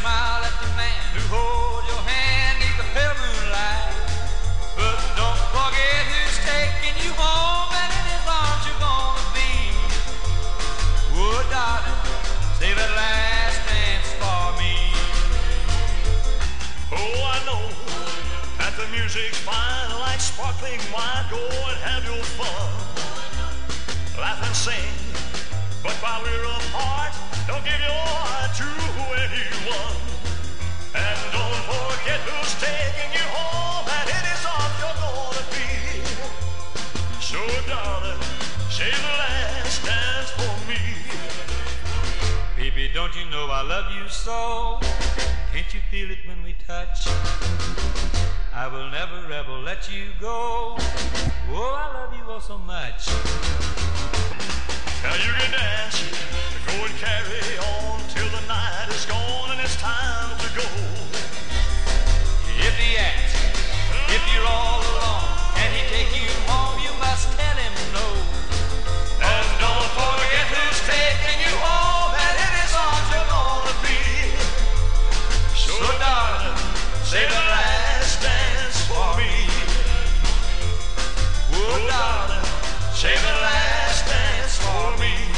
smile at the man who holds your hand neath the pale moonlight. But don't forget who's taking you home, and in his arms you're gonna be. Oh, darling, save that last dance for me. Oh, I know that the music's fine like sparkling wine. Go and have your fun, laugh and sing. But while we're apart, don't give your heart to anyone. And don't forget who's taking you home, and in his arms you're gonna be. So darling, save the last dance for me. Baby, don't you know I love you so? Can't you feel it when we touch? I will never ever let you go. Oh, I love you oh so much. Now you can dance, go and carry on till the night is gone and it's time to go. If he asks, if you're all alone, and he take you home, you must tell him no. And don't forget who's taking you home, and in his arms you're gonna be. So darling, save the last dance for me. Oh, darling, Save the last dance for me.